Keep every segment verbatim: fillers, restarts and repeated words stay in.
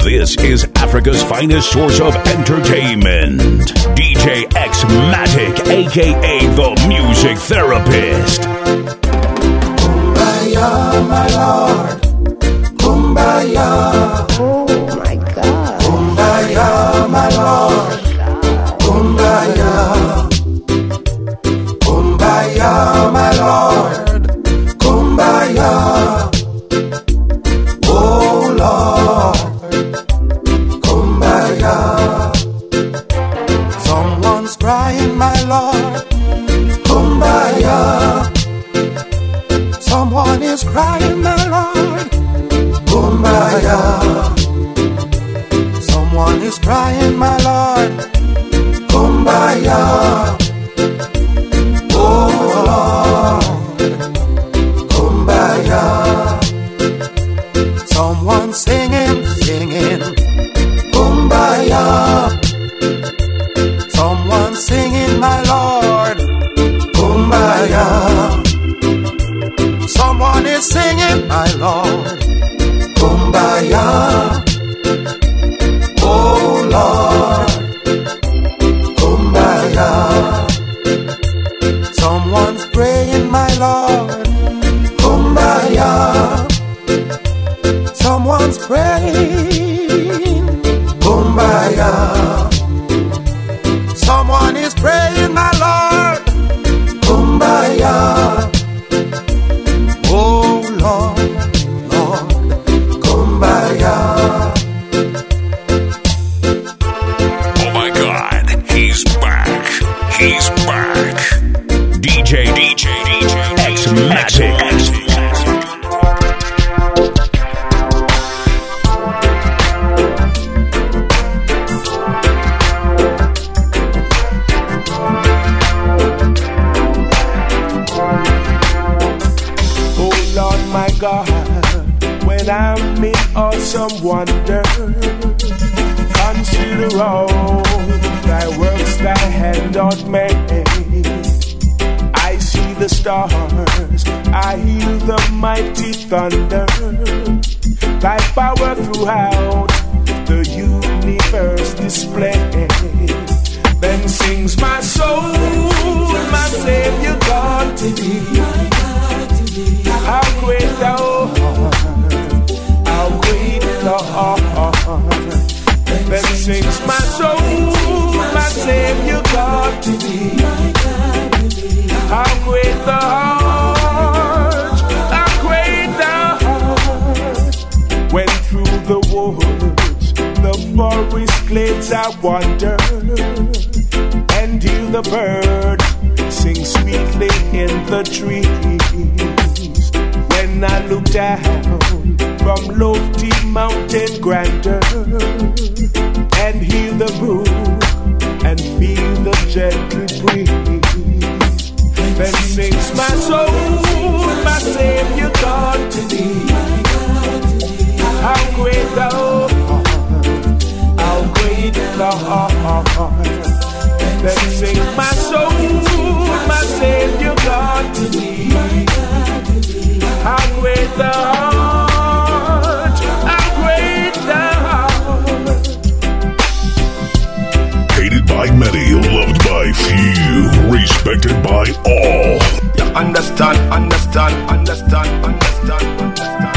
This is Africa's finest source of entertainment. D J X-Matic, aka the Music Therapist. Kumbaya, my Lord. Kumbaya. Oh my God. Kumbaya, my Lord. Kumbaya. Kumbaya, my Lord. Kumbaya. Oh Lord. Kumbaya. Someone's crying, my Lord. Kumbaya. Someone is crying, my Lord. Kumbaya. Someone is crying, my Lord. Kumbaya. Oh Lord. Kumbaya. Someone singing, singing. Kumbaya. Someone singing, my Lord. Kumbaya. Someone is singing, my Lord. Kumbaya. Oh Lord. Kumbaya. Someone's praying, my Lord. Kumbaya. Someone's praying. Kumbaya. Someone is praying, my Lord. Kumbaya. Oh Lord, Lord, Kumbaya. Oh my God, he's back. He's back. D J, D J, D J, X-Matic. I'm in awesome wonder. Consider all thy works thy hand doth make. I see the stars, I hear the mighty thunder. Thy power throughout the universe display. Then sings my soul, my Savior God to thee. How great thou art. Lord. Then sings my soul, my Savior God to thee. How great thou art, how great thou art. When through the woods, the forest glades I wander, and hear the birds sing sweetly in the trees. When I look down from lofty mountain grandeur, and hear the brook and feel the gentle breeze, then sings my soul, my Savior God to thee. How great thou art, how great thou art. Then sings my soul, my Savior God to thee. How great thou art, how great thou art. Hated by many, loved by few, respected by all. You understand, understand, understand, understand, understand.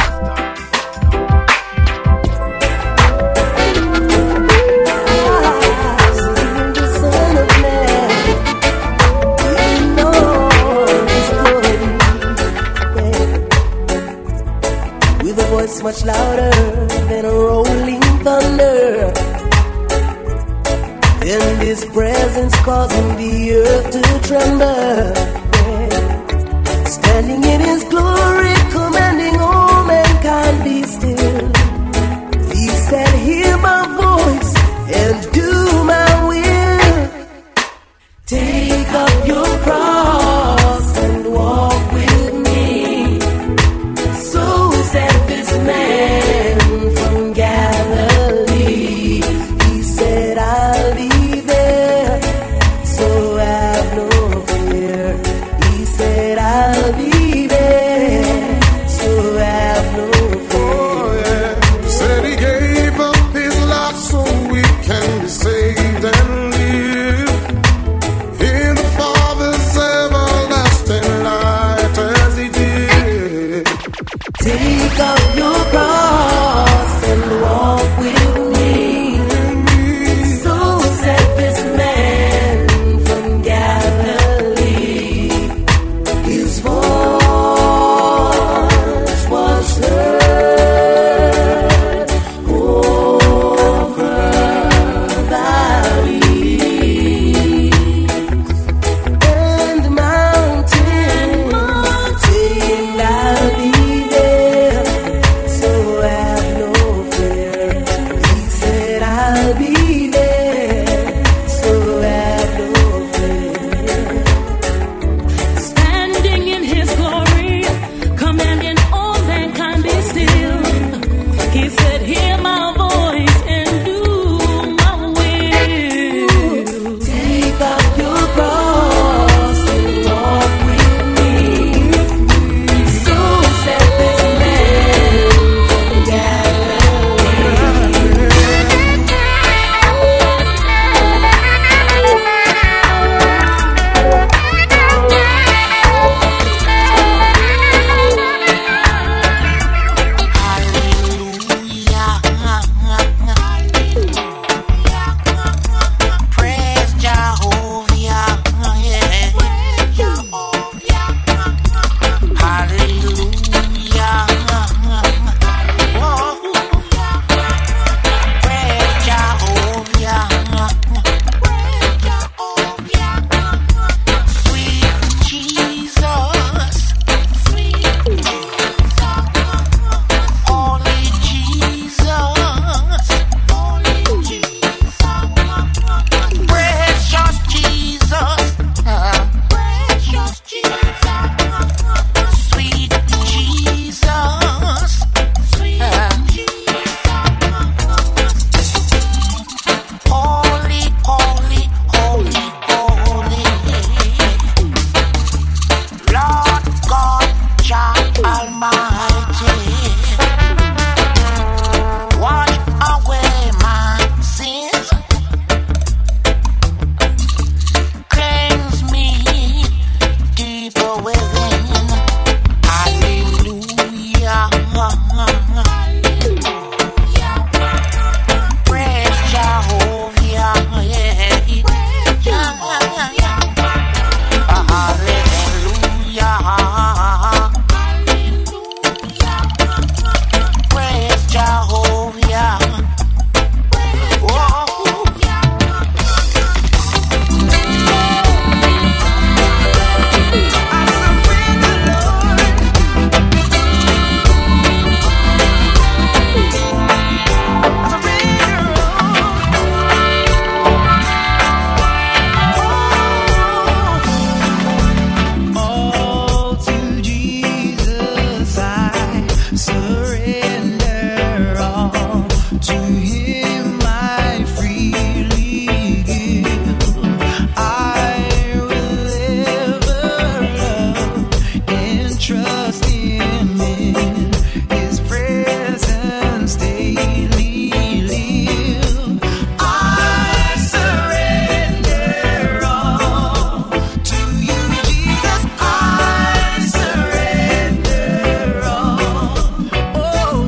Much louder than a rolling thunder, in His presence causing the earth to tremble, standing in His glory, commanding all mankind be still. He said, hear my voice and do my will. Take up your cross and walk with me. So said this man from Galilee. He said, I'll be there, so have no fear. He said, I'll be there. Take up your cross and walk with me. So said this man from Galilee. His voice was heard over valleys and mountains. Saying I'll be there, so have no fear. He said I'll be there, so have no fear. Standing in his glory, commanding all mankind be still. He said, hear my voice and do my will. Take up your cross and walk with me. So said this man from Galilee. Praise Jehovah, yeah. Hallelujah. Oh, praise Jehovah. Sweet Jesus, Holy Jesus, precious Jesus, precious Jesus, sweet Jesus, sweet holy, holy, holy, holy, Lord God, Jah Almighty, wash away my sins, cleanse me deeper within. Hallelujah. Praise Jehovah. Yeah. Hallelujah. Praise Jehovah. Oh. All to Jesus I surrender all. To Him I freely give. I will ever love and trust Him in His presence daily live. I surrender all to you, Jesus. I surrender all. Oh,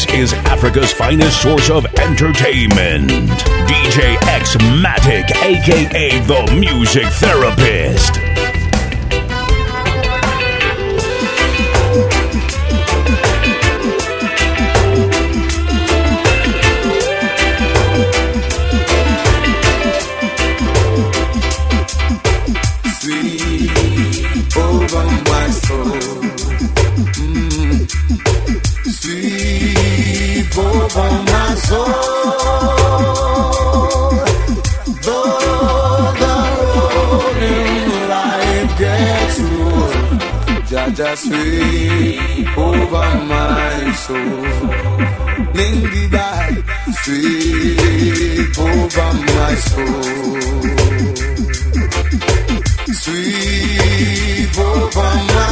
This is Africa's finest source of entertainment. D J X-Matic, aka the Music Therapist. Sweep over my soul. Mm. Sweep over my soul. Though the road in life gets rough, Jaja sweep over my soul. Lindy die, sweep over my soul. Sweep over my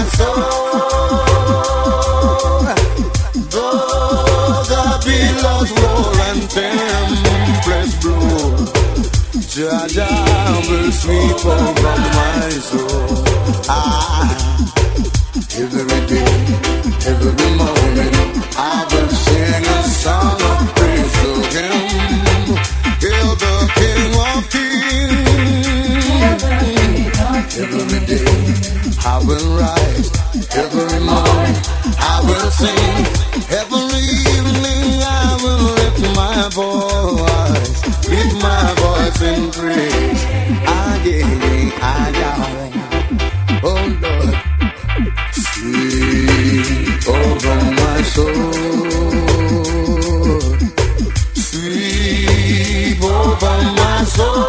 soul. Though the billows roll and tempests blow, Jaja will sweep over my soul. Ah, every day, every morning, I will sing a song of praise to Him. Hail the King of Kings. Every day I will rise, every morning I will sing, every evening I will lift my voice, lift my voice in praise. Again, again, oh Lord, sweep over my soul, sweep over my soul.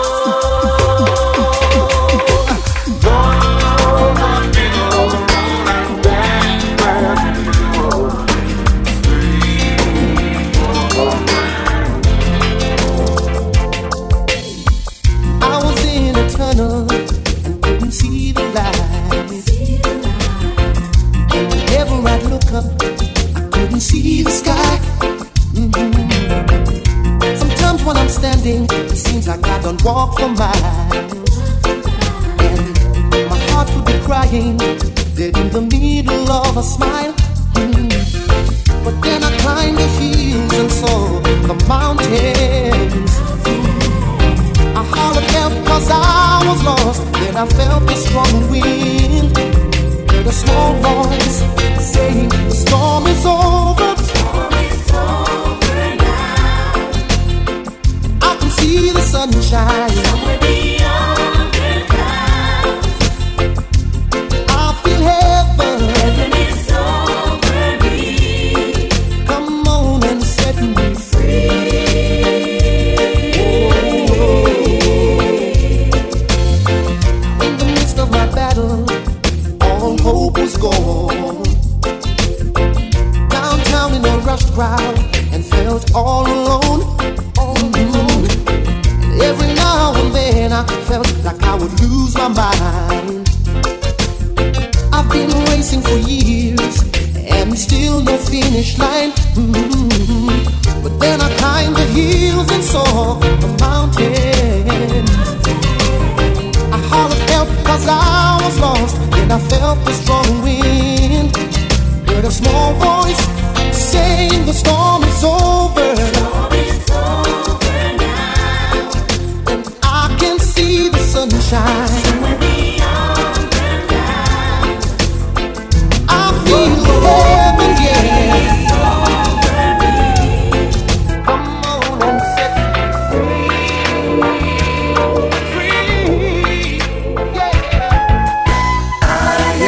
See the sky. Mm-hmm. Sometimes when I'm standing, it seems like I don't walk for miles, and my heart would be crying dead in the middle of a smile. Mm-hmm. But then I climbed the hills and saw the mountains. Mm-hmm. I hollered help 'cause I was lost. Then I felt the strong wind, heard a small voice saying the storm is over. See the sunshine somewhere beyond the clouds. I feel heaven. Heaven is over me. Come on and set me free. Oh. In the midst of my battle, all hope was gone. Downtown in a rush crowd and felt all alone. All alone. Every now and then I felt like I would lose my mind. I've been racing for years and still no finish line. Mm-hmm. But then I climbed the hills and saw the mountains. I hollered help 'cause I was lost, and I felt the strong wind. Heard a small voice saying the storm is over. Sunshine somewhere beyond the clouds. I feel heaven, yeah. Come on and set me free, free, yeah. I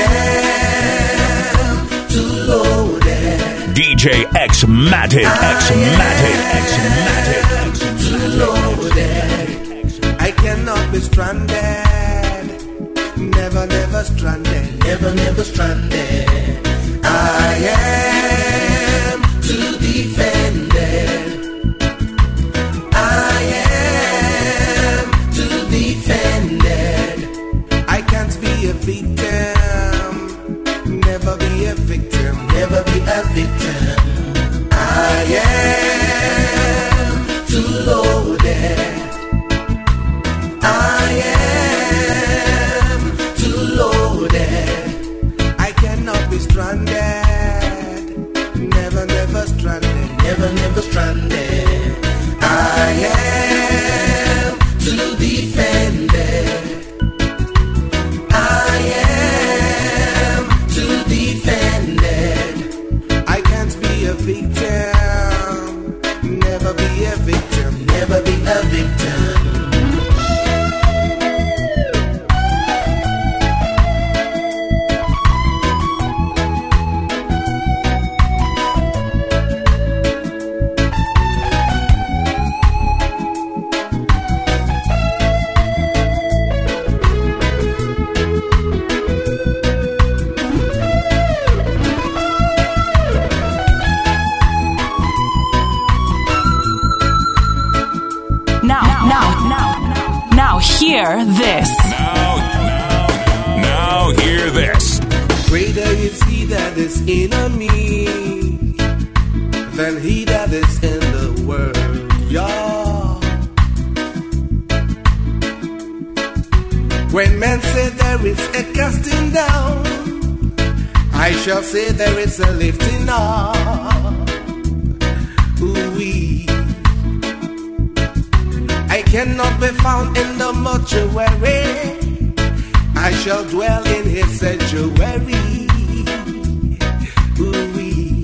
am too loaded. D J X-Matic, X-Matic, X-Matic, too loaded. I cannot be stranded, never, never stranded, never, never stranded. I am too defended. I am too defended. I can't be a victim, never be a victim, never be a victim. I am too loaded. I am too loaded. I cannot be stranded. Never, never stranded. never, never stranded. I am to defended. I am to defended. I can't be a victim. Never be a victim. Never be a victim. Hear this. Now, now, now hear this. Greater is he that is in me than he that is in the world. Yeah. When men say there is a casting down, I shall say there is a lifting up. Ooh-wee. I cannot be found in the mortuary. I shall dwell in his sanctuary. Ooh-wee.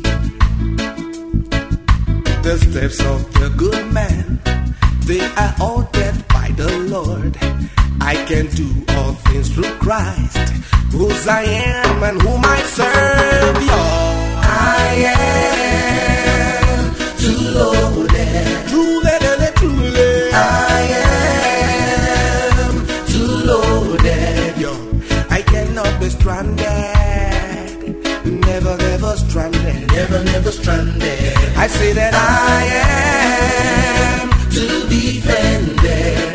The steps of the good man, they are ordered by the Lord. I can do all things through Christ, whose I am and whom I serve. I am too loaded. Truly, truly. I am too loaded. Yo, I cannot be stranded. Never, never stranded. Never, never stranded. I say that I am too defended.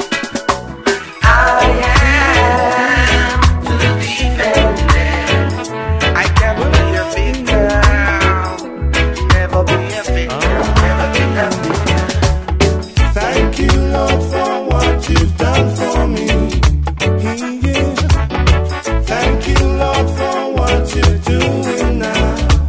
I am too defended. I can't be a victim. Never be a victim. Never be a victim. Thank you, Lord, for what you've done for me. Yeah. Thank you, Lord, for what you're doing now.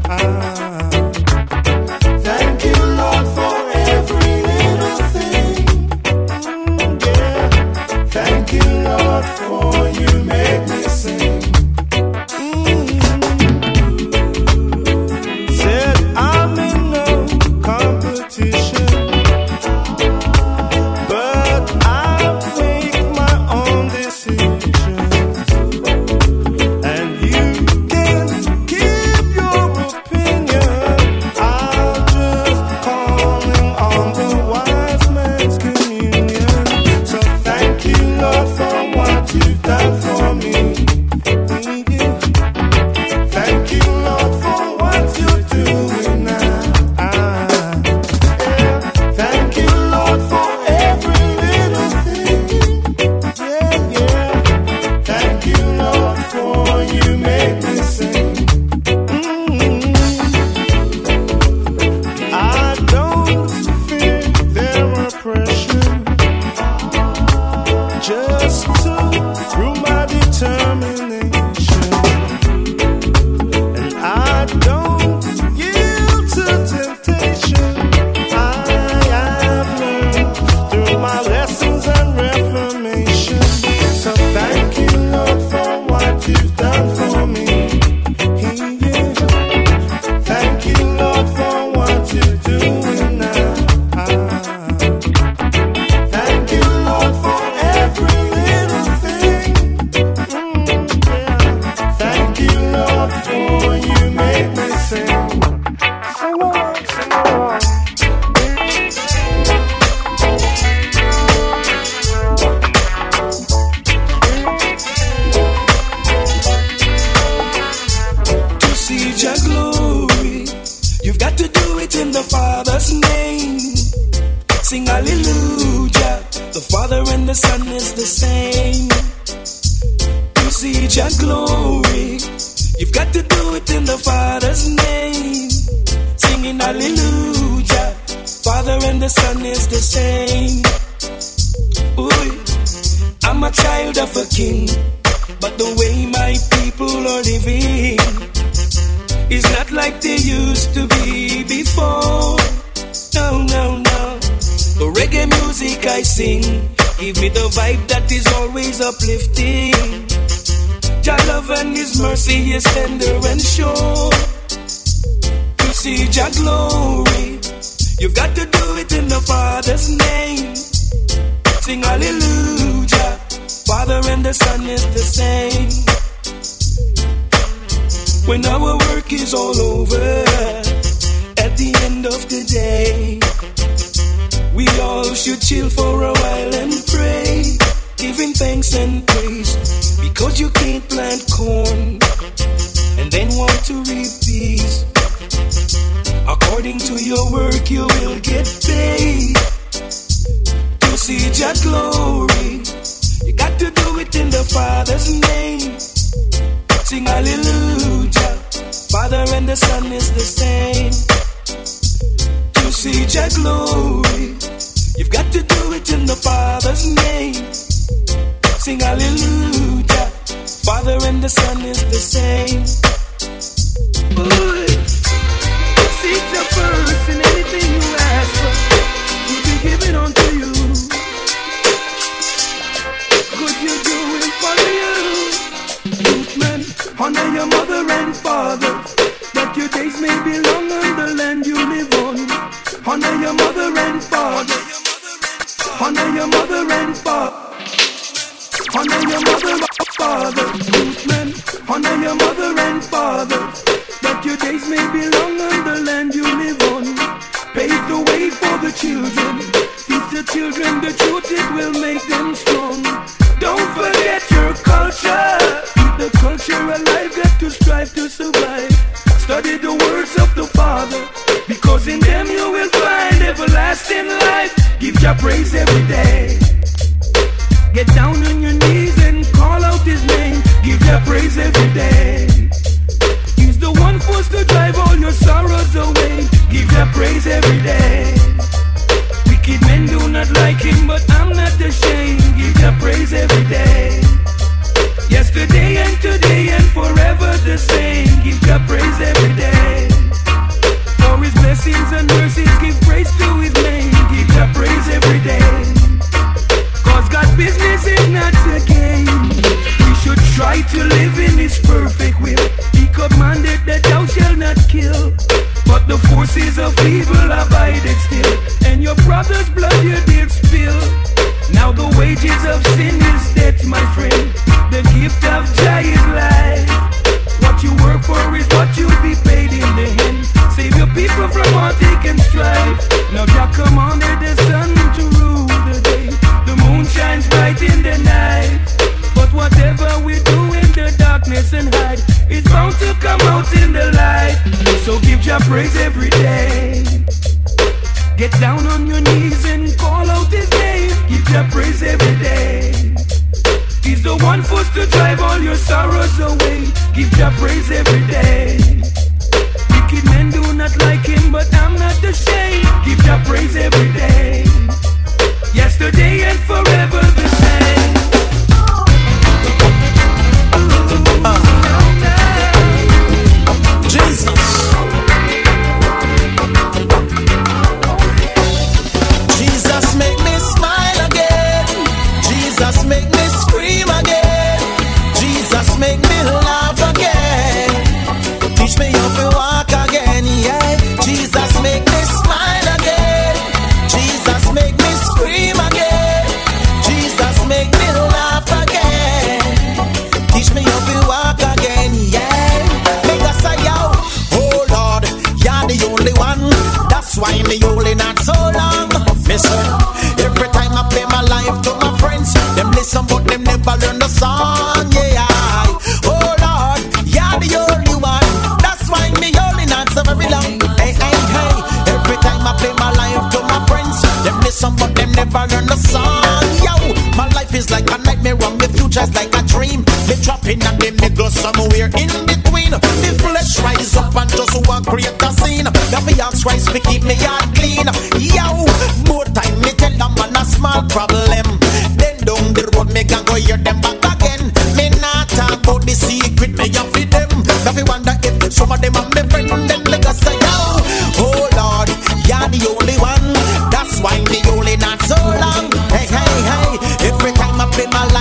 Thank you, Lord, for every little thing. Yeah. Thank you, Lord, for you make me sing. Mm. Said I'm in no competition, but I make my own decisions, and you can keep your opinion. I'm just calling on the wise man's communion. So thank you, Lord, for what you've done for me. Thank you, Lord, for what you're doing now. Yeah. Thank you, Lord, for every little thing. Yeah, yeah. Thank you, Lord, for you make me sing. Mm. I don't fear their oppression, just to prove my determination. And I don't yield to temptation. I have learned through my lessons and reformation. So thank you, Lord, for what you've done for me. Yeah. Thank you, Lord, for what you're doing now. Thank you, Lord, for every little thing. Mm, yeah. Thank you, Lord, for you make me sing. Sing along, sing along. To see your glory, you've got to do it in the Father's name. Sing hallelujah. The Father and the Son is the same. To see your glory, you've got to do it in the Father's name. Singing hallelujah. Father and the Son is the same. Ooh, I'm a child of a king, but the way my people are living is not like they used to be before. reggae music I sing. Give me the vibe that is always uplifting. Jah love and His mercy is tender and sure. To see Jah glory, you've got to do it in the Father's name. Sing hallelujah. Father and the Son is the same. When our work is all over, at the end of the day, we all should chill for a while and pray, giving thanks and praise, because you can't plant corn and then want to reap peas. According to your work you will get paid. To see Jah glory, you got to do it in the Father's name. Sing hallelujah. Father and the Son is the same. To see Jah glory, you've got to do it in the Father's name. Sing hallelujah. Father and the Son is the same. Boy, seek the first in anything you ask for, will be given unto you. Good you doing for you. Youth man, honor your mother and father, that your days may be long on the land you live on. Honor your mother and father. Honor your mother and father. Honor your mother and father. Youth man, honor your mother and father, that your days may be long on the land you live on. Pave the way for the children. Teach the children the truth, it will make them strong. Don't forget your culture. Keep the culture alive, got to strive to survive. Study the words of the Father, because in them you will find everlasting life. Give Jah praise every day. Get down on your knees and call out His name. Give Jah praise every day. He's the one forced to drive all your sorrows away. Give Jah praise every day. Wicked men do not like Him, but I'm not ashamed. Give Jah praise every day. Yesterday and today and forever the same. Give Jah praise every day. For His blessings and mercies, give praise to His name. Give Jah praise every day. Cause God's business is not a game. We should try to live in His perfect will. He commanded that thou shalt not kill, but the forces of evil abided still, and your brother's blood you did spill. Now the wages of sin is death, my friend. The gift of Jah is life. What you work for is what you'll be paid in the end. Save your people from heartache and strife. Now Jah commanded the sun to rule the day. The moon shines bright in the night. But whatever we do in the darkness and hide, it's bound to come out in the light. So give Jah praise every day. Get down on your knees and call out His name. Give Jah praise every day. He's the one forced to drive all your sorrows away. Give Jah praise every day. Wicked men do not like Him, but I'm not ashamed. Give Jah praise every day. Yesterday and forever the same. Uh. Jesus. Jesus make me smile again. Jesus make me scream again. Jesus make me laugh again. Teach me how to walk again, yeah. Jesus make me smile again. Jesus make me scream again. Jesus make me laugh again. Teach me how to walk again, yeah. Make us say, yo, oh Lord, you're the only one. That's why me holding not so long. Listen, every time I play my life to my friends, them listen but them never learn the song, yeah. Oh Lord, you're the only one. That's why me holding not so very long. Hey, hey, hey. Every time I play my life to my friends, them listen but them never learn the song, yo. My life is like a nightmare, wrong, the future's like a dream. Me dropping and then me go somewhere in between. The flesh rise up and just want create a scene. Now me ask Christ to keep me heart clean. Yo, more time me tell them man a small problem. Then down the road me can go hear them back again. Me not talk about the secret me have with them. Now me wonder if some of them are my friend. Then me go say, yo, oh Lord, you're the only one. That's why me only not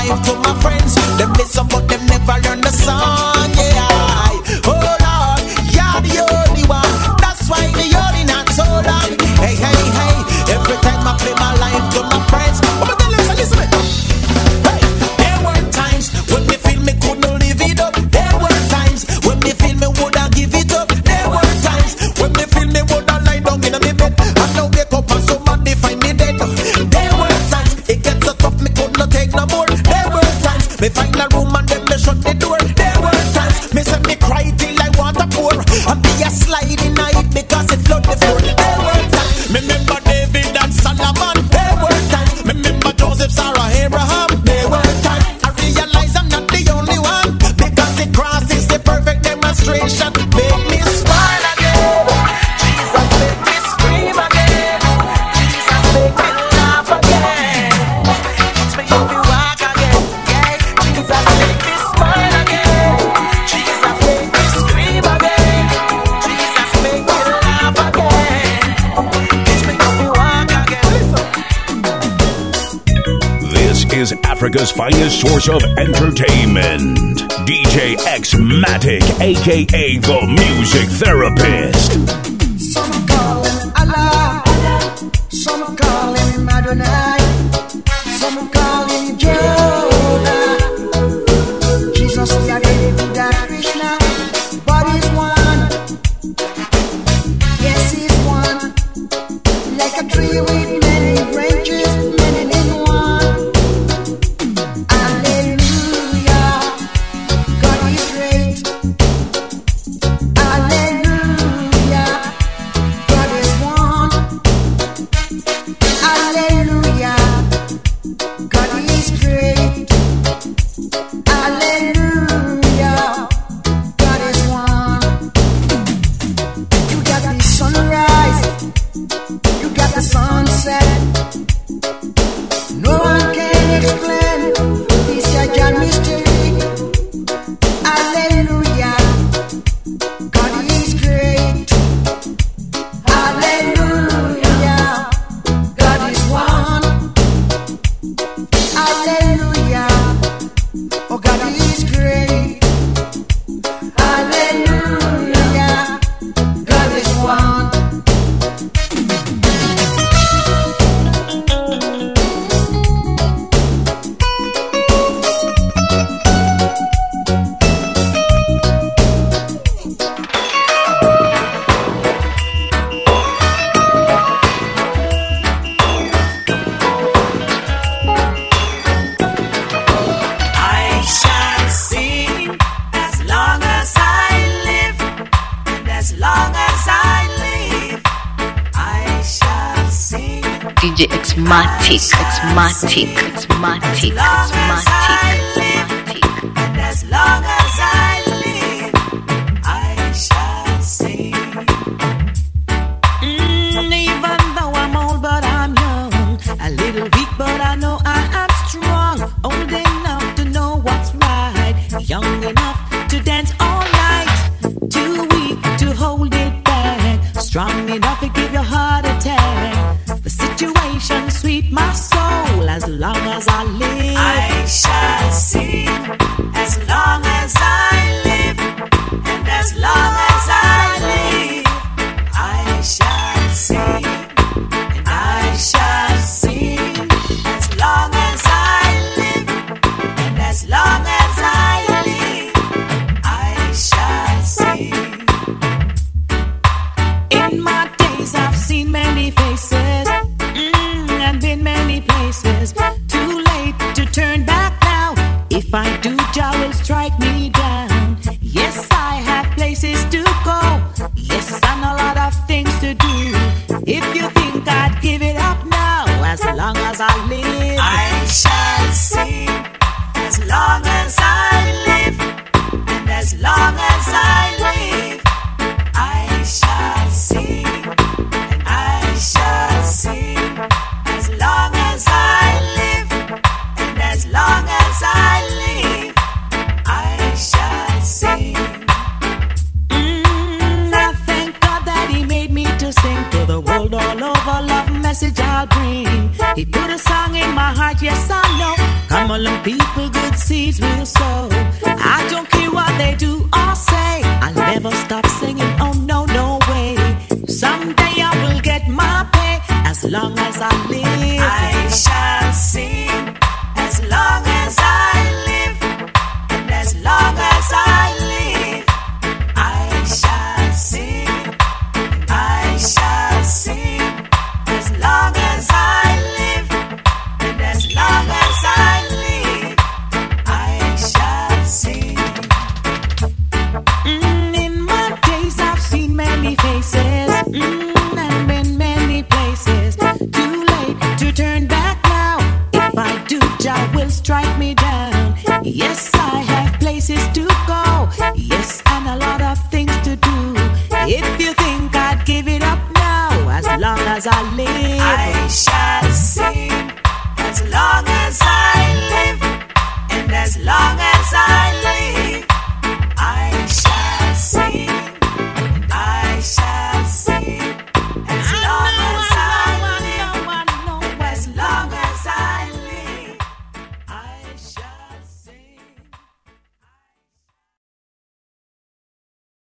life to my friends. Them listen but them never learn the song. Yeah, oh Lord, you're the only one. That's why the only not so long. Hey, hey, hey. Every time I play my life to my friends. Oh, but then listen, listen to me. Hey, there were times when me feel me couldn't live it up. There were times when me feel me woulda give it up. There were times when me feel me woulda lie down in me bed. And now wake up and somebody find me dead. There were times it gets so tough me couldn't take no more. There were times me find a room and then me shut the door. There were times me say me cry till I want to pour. And be a slide in it because it flood the floor. There were times me remember David and Solomon. There were times me remember Joseph, Sarah, Abraham. There were times I realize I'm not the only one, because the cross is the perfect demonstration. Make me smile again. Jesus make me scream again. Jesus make me laugh again. Teach me how to walk again. Yeah. Jesus make me smile again. Jesus make me scream again. Jesus make me laugh again. Teach me how to walk again. Listen. This is Africa's finest source of entertainment. D J X-Matic, aka the Music Therapist. Some call him Allah, some call him Adonai, some call him Jehovah. Jesus, Yahweh, Buddha, Krishna, but he's one. Yes, he's one. Like a tree with many branches, many in one. Hallelujah, God is great. Hallelujah, God is one. Hallelujah, God is great. Hallelujah, God is one. You got the sunrise, you got the sunset. No one can explain this a John mystery. Hallelujah, God is great. Hallelujah, God is one. Hallelujah, oh God is great. Hallelujah, God is one. I shall sing as long as I live, and as long as I live, I shall sing. D J X-Matic, X-Matic, X-Matic, X-Matic, X-Matic. And as long as I live, I shall sing. Mm, even though I'm old, but I'm young. A little weak, but I know I am strong. Old enough to know what's right. Young enough to dance all night. Too weak to hold it back. Strong enough to give your heart attack. The situation sweet my soul. As long as I live, I shall sing. As long as I live, and as long as I live, I shall sing, and I shall sing. As long as I live, and as long as I live, I shall sing. In my days I've seen many faces, mm, and been many places. Too late to turn back now. If I do, Jah will strike me down. Yes, I have places to go. Yes, and a lot of things to do. If you think I'd give it up now, as long as I live, I shall sing. As long as I live, and as long as I live, I shall sing, and I shall sing. As long as I live, and as long as I live, I shall sing. Mm, I thank God that He made me to sing to the world all over. Love message I'll bring. He put a song in my heart, yes I know. Come among people good seeds will sow. I don't care what they do or say, I'll never stop singing, oh no, no way. Someday I will get my pay, as long as I live I shall sing, as long as I live, and as long as I live I shall sing, I shall sing, as long as I live, and as long as I live I shall sing. Mm, in my days I've seen many faces, mm, and been many places. Too late to turn back now. If I do, Jah will strike me down. Yes, I have places to go, yes, and a lot of things to do. If you think I'd give it up now, as long as I live